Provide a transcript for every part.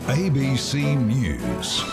ABC News.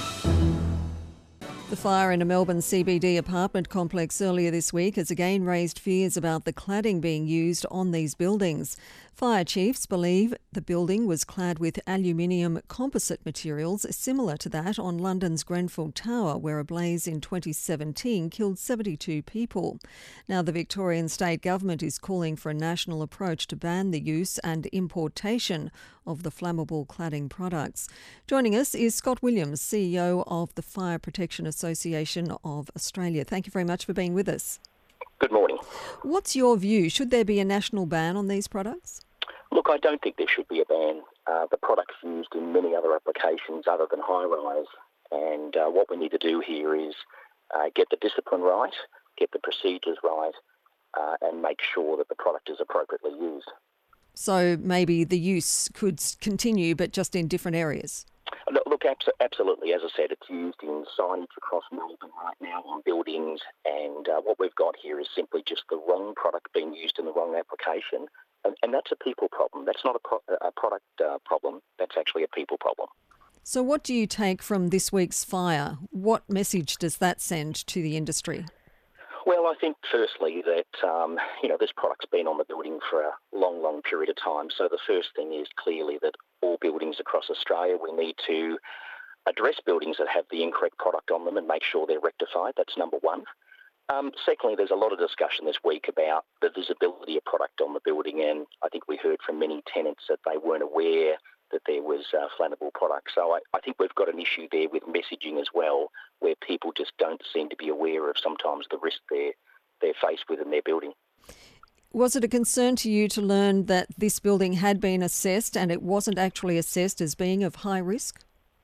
The fire in a Melbourne CBD apartment complex earlier this week has again raised fears about the cladding being used on these buildings. Fire chiefs believe the building was clad with aluminium composite materials similar to that on London's Grenfell Tower, where a blaze in 2017 killed 72 people. Now, the Victorian State Government is calling for a national approach to ban the use and importation of the flammable cladding products. Joining us is Scott Williams, CEO of the Fire Protection Association of Australia. Thank you very much for being with us. Good morning. What's your view? Should there be a national ban on these products? Look, I don't think there should be a ban. The product's used in many other applications other than high-rise, and what we need to do here is get the discipline right, get the procedures right, and make sure that the product is appropriately used. So maybe the use could continue, but just in different areas? Look, absolutely. As I said, it's used in signage across Melbourne right now on buildings, and what we've got here is simply just the wrong product being used in the wrong application, and that's a people problem. That's not a product problem. That's actually a people problem. So what do you take from this week's fire? What message does that send to the industry? Well, I think firstly that, this product's been on the building for a long, long period of time. So the first thing is clearly that all buildings across Australia, we need to address buildings that have the incorrect product on them and make sure they're rectified. That's number one. Secondly, there's a lot of discussion this week about the visibility of product on the building, and I think we heard from many tenants that they weren't aware that there was flammable products. So I think we've got an issue there with messaging as well, where people just don't seem to be aware of sometimes the risk they're faced with in their building. Was it a concern to you to learn that this building had been assessed and it wasn't actually assessed as being of high risk?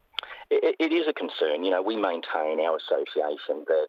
It is a concern. We maintain our association that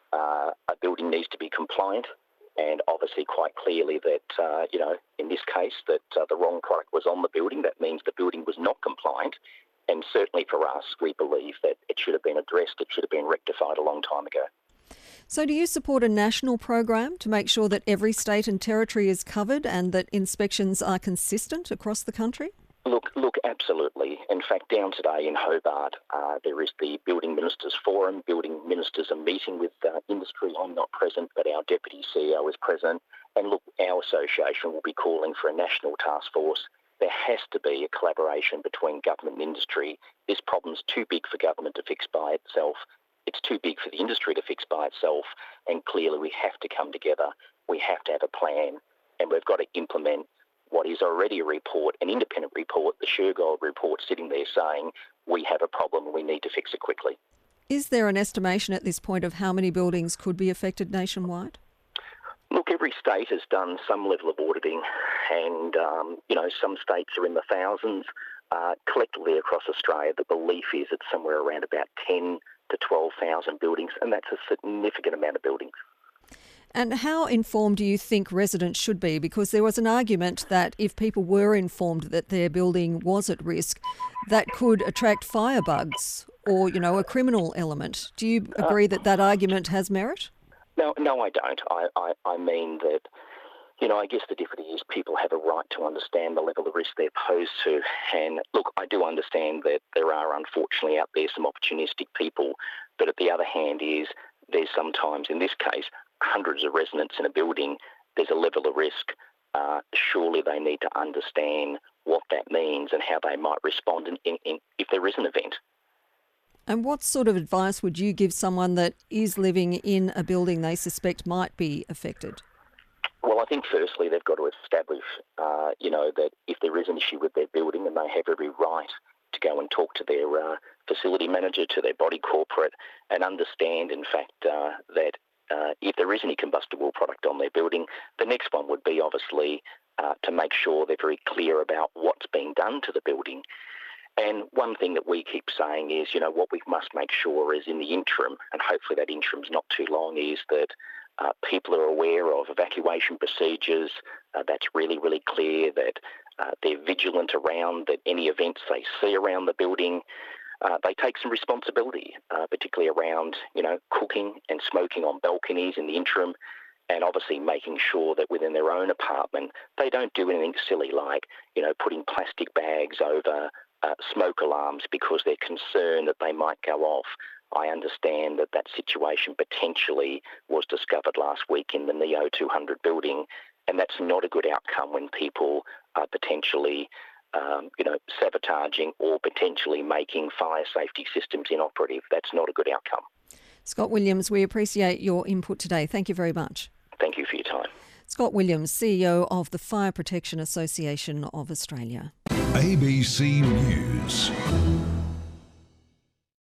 a building needs to be compliant, and obviously quite clearly that, in this case, that the wrong product was on the building. That means the building was not compliant, and certainly for us, we believe that it should have been addressed, it should have been rectified a long time ago. So do you support a national program to make sure that every state and territory is covered and that inspections are consistent across the country? Look, absolutely. In fact, down today in Hobart, there is the Building Ministers Forum. Building Ministers are meeting with industry. I'm not present, but our Deputy CEO is present. And look, our association will be calling for a national task force. There has to be a collaboration between government and industry. This problem's too big for government to fix by itself. It's too big for the industry to fix by itself. And clearly we have to come together. We have to have a plan, and we've got to implement what is already a report, an independent report, the Shergold report, sitting there saying we have a problem and we need to fix it quickly. Is there an estimation at this point of how many buildings could be affected nationwide? Look, every state has done some level of auditing, and some states are in the thousands. Collectively across Australia, the belief is it's somewhere around about 10 to 12,000 buildings, and that's a significant amount of buildings. And how informed do you think residents should be? Because there was an argument that if people were informed that their building was at risk, that could attract firebugs or, a criminal element. Do you agree that argument has merit? No, I don't. I mean that, I guess the difficulty is people have a right to understand the level of risk they're posed to. And look, I do understand that there are unfortunately out there some opportunistic people, but at the other hand is there's sometimes, in this case, hundreds of residents in a building, there's a level of risk. Surely they need to understand what that means and how they might respond if there is an event. And what sort of advice would you give someone that is living in a building they suspect might be affected? Well, I think firstly they've got to establish, that if there is an issue with their building, and they have every right to go and talk to their facility manager, to their body corporate, and understand, in fact, that if there is any combustible product on their building, the next one would be obviously to make sure they're very clear about what's being done to the building. And one thing that we keep saying is, what we must make sure is in the interim, and hopefully that interim's not too long, is that people are aware of evacuation procedures. That's really, really clear, that they're vigilant around that any events they see around the building. They take some responsibility, particularly around, cooking and smoking on balconies in the interim, and obviously making sure that within their own apartment they don't do anything silly like, putting plastic bags over smoke alarms because they're concerned that they might go off. I understand that that situation potentially was discovered last week in the NEO 200 building, and that's not a good outcome when people are potentially sabotaging or potentially making fire safety systems inoperative. That's not a good outcome. Scott Williams, we appreciate your input today. Thank you very much. Thank you for your time. Scott Williams, CEO of the Fire Protection Association of Australia. ABC News.